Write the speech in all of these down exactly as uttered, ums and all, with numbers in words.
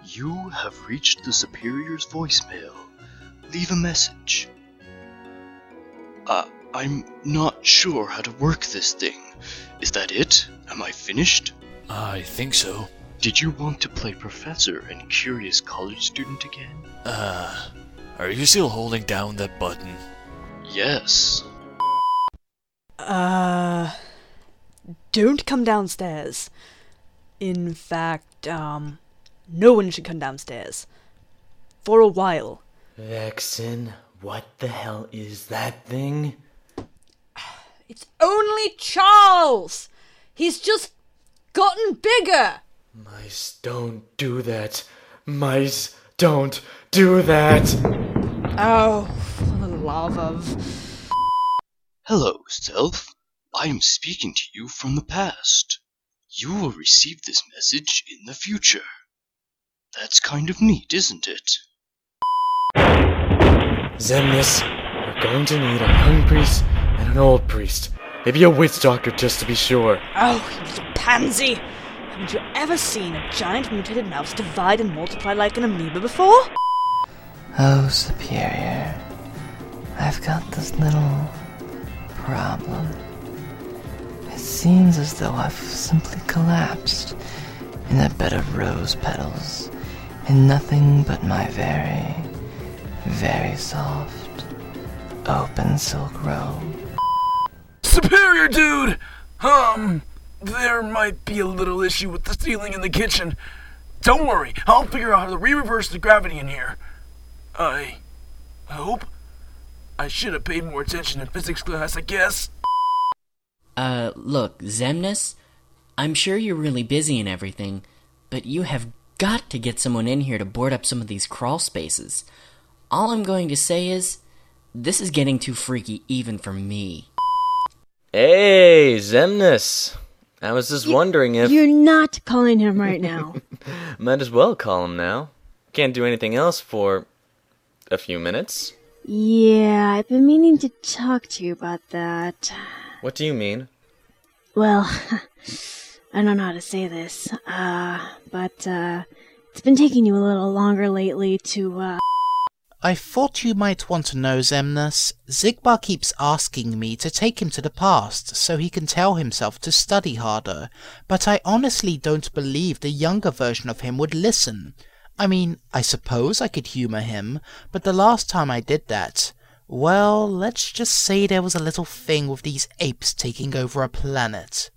You have reached the Superior's voicemail. Leave a message. Uh, I'm not sure how to work this thing. Is that it? Am I finished? I think so. Did you want to play Professor and Curious College Student again? Uh, are you still holding down that button? Yes. Uh, don't come downstairs. In fact, um, no one should come downstairs. For a while. Vexen, what the hell is that thing? It's only Charles! He's just gotten bigger! Mice don't do that. Mice don't do that! Oh, for the love of... Hello, Self. I am speaking to you from the past. You will receive this message in the future. That's kind of neat, isn't it? Xemnas, we're going to need a young priest and an old priest. Maybe a witch doctor just to be sure. Oh, you little pansy! Haven't you ever seen a giant mutated mouse divide and multiply like an amoeba before? Oh, Superior, I've got this little problem. It seems as though I've simply collapsed in a bed of rose petals in nothing but my very, very soft, open silk robe. Superior, dude! Um, there might be a little issue with the ceiling in the kitchen. Don't worry, I'll figure out how to re-reverse the gravity in here. I hope. I should have paid more attention in physics class, I guess. Uh, look, Xemnas, I'm sure you're really busy and everything, but you have got to get someone in here to board up some of these crawl spaces. All I'm going to say is, this is getting too freaky even for me. Hey, Xemnas. I was just you, wondering if... You're not calling him right now. Might as well call him now. Can't do anything else for a few minutes. Yeah, I've been meaning to talk to you about that. What do you mean? Well, I don't know how to say this, uh, but, uh, it's been taking you a little longer lately to, uh... I thought you might want to know, Xemnas. Xigbar keeps asking me to take him to the past so he can tell himself to study harder, but I honestly don't believe the younger version of him would listen. I mean, I suppose I could humour him, but the last time I did that, well, let's just say there was a little thing with these apes taking over a planet.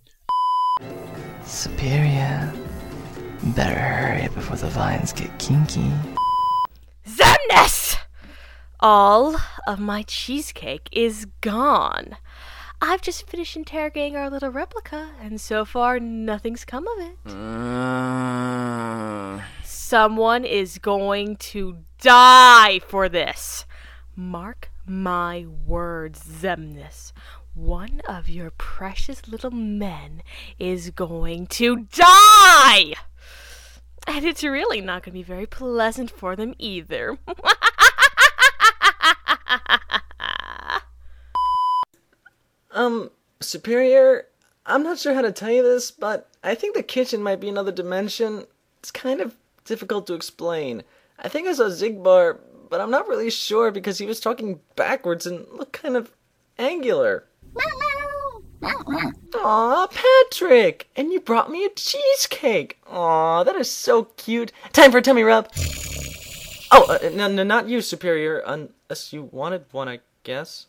Superior, better hurry before the vines get kinky. Xemnas! All of my cheesecake is gone. I've just finished interrogating our little replica, and so far nothing's come of it. Uh... Someone is going to die for this. Mark my words, Xemnas. One of your precious little men is going to die! And it's really not going to be very pleasant for them either. um, Superior, I'm not sure how to tell you this, but I think the kitchen might be another dimension. It's kind of difficult to explain. I think I saw Xigbar, but I'm not really sure because he was talking backwards and looked kind of angular. Aw, Patrick! And you brought me a cheesecake! Aw, that is so cute. Time for a tummy rub! Oh, uh, no, no, not you, Superior, unless you wanted one, I guess.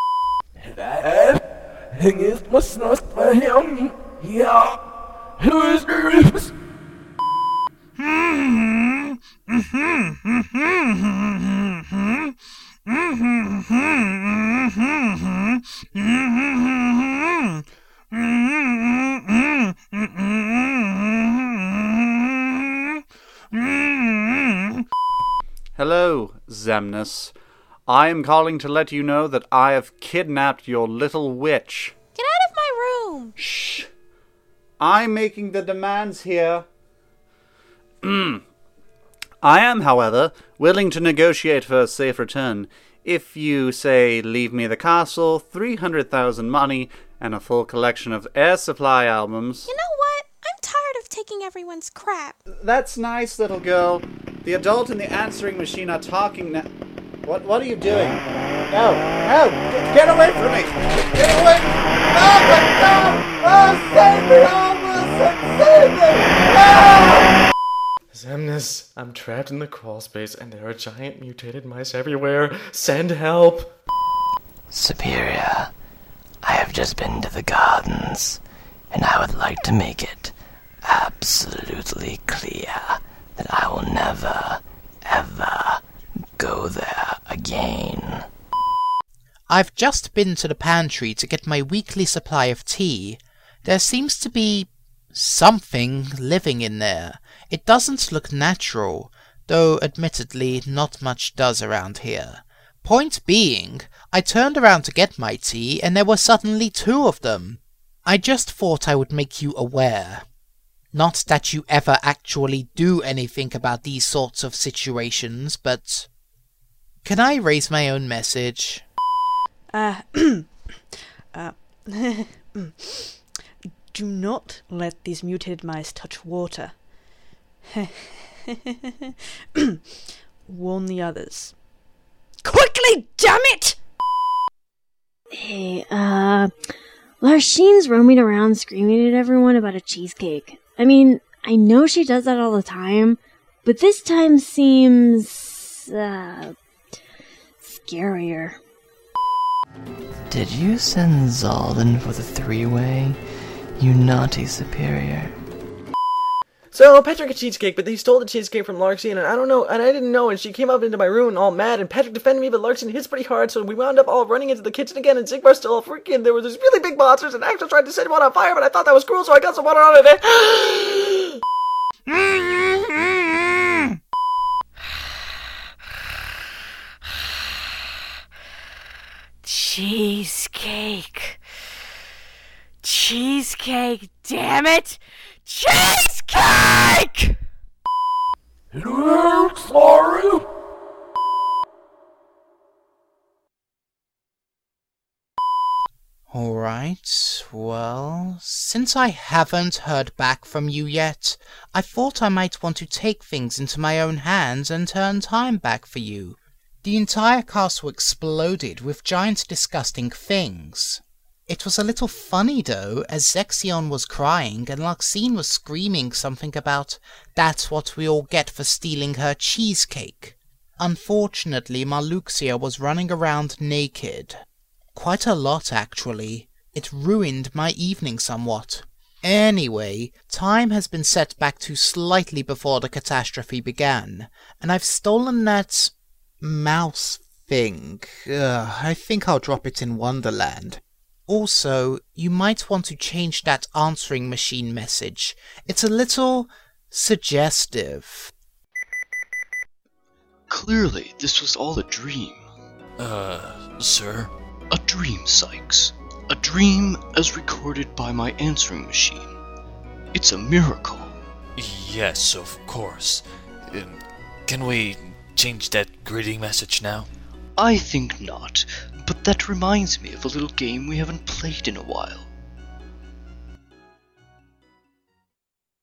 Hello, Xemnas. I am calling to let you know that I have kidnapped your little witch. Get out of my room! Shh! I'm making the demands here. I am, however, willing to negotiate for a safe return. If you, say, leave me the castle, three hundred thousand money, and a full collection of Air Supply albums... You know what? I'm tired of taking everyone's crap. That's nice, little girl. The adult and the answering machine are talking now. What What are you doing? No, no! Get, get away from me! Get away! Oh my God! Oh, save me, oh, Wilson! Save me! Ah! Xemnas, I'm trapped in the crawl space and there are giant mutated mice everywhere. Send help! Superior, I have just been to the gardens, and I would like to make it absolutely clear that I will never, ever go there again. I've just been to the pantry to get my weekly supply of tea. There seems to be something living in there. It doesn't look natural, though admittedly not much does around here. Point being, I turned around to get my tea and there were suddenly two of them. I just thought I would make you aware. Not that you ever actually do anything about these sorts of situations, but... Can I raise my own message? Uh, uh, do not let these mutated mice touch water. Warn the others. Quickly, damn it! Hey, uh... Larsheen's roaming around screaming at everyone about a cheesecake. I mean, I know she does that all the time, but this time seems... uh... scarier. Did you send Zalden for the three-way? You naughty superior. So, Patrick a cheesecake, but he stole the cheesecake from Larxene, and I don't know, and I didn't know, and she came up into my room all mad, and Patrick defended me, but Larxene hits pretty hard, so we wound up all running into the kitchen again, and Xigbar's still all freaking, there were these really big monsters, and Axel tried to set one on fire, but I thought that was cruel, so I got some water on it. Cheesecake. Cheesecake, damn it! Cheesecake! Sorry. Alright, well, since I haven't heard back from you yet, I thought I might want to take things into my own hands and turn time back for you. The entire castle exploded with giant disgusting things. It was a little funny though, as Zexion was crying and Larxene was screaming something about "that's what we all get for stealing her cheesecake." Unfortunately, Marluxia was running around naked. Quite a lot, actually. It ruined my evening somewhat. Anyway, time has been set back to slightly before the catastrophe began, and I've stolen that mouse thing. Ugh, I think I'll drop it in Wonderland. Also, you might want to change that answering machine message. It's a little suggestive. Clearly, this was all a dream. Uh, sir? A dream, Sykes. A dream as recorded by my answering machine. It's a miracle. Yes, of course. Um, can we change that greeting message now? I think not, but that reminds me of a little game we haven't played in a while.